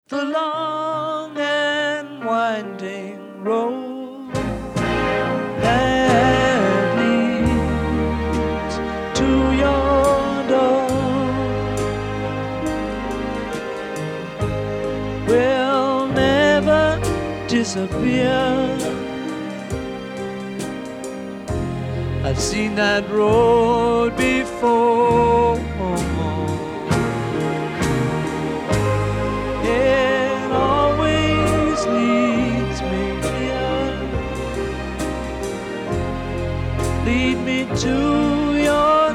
the long and winding road that leads to your door will never disappear. I've seen that road before. It always leads me here. Lead me to your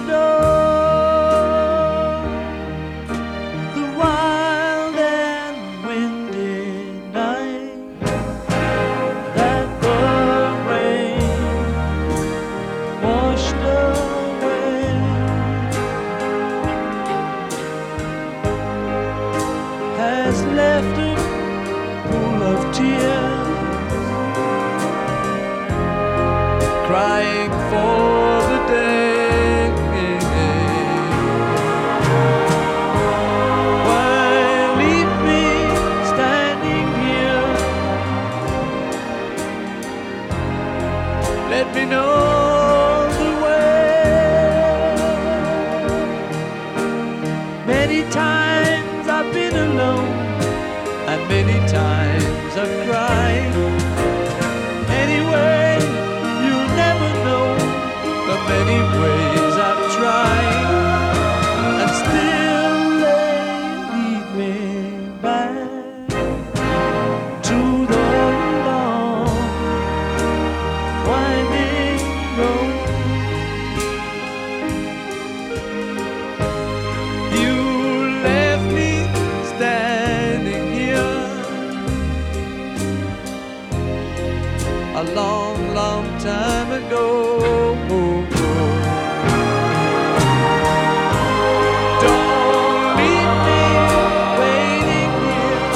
door. The wild and windy night that the rain washed away has left a pool of tears, crying for the day why leave me standing here? Let me know the way. Many times I've been alone, and many times I've cried. Anyway, you'll never know the many ways I've tried, and still they lead me back to the long winding road. You left me standing here a long, long time ago. Don't leave me waiting here.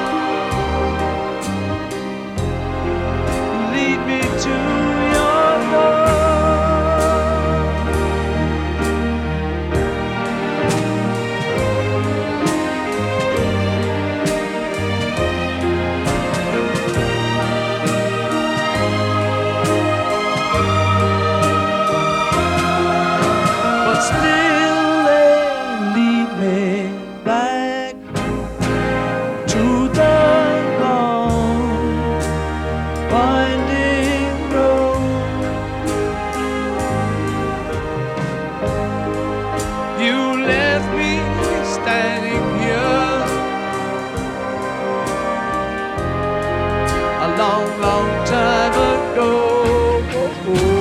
Lead me to your but still they lead me back to the long winding road. You left me standing here a long, long time ago.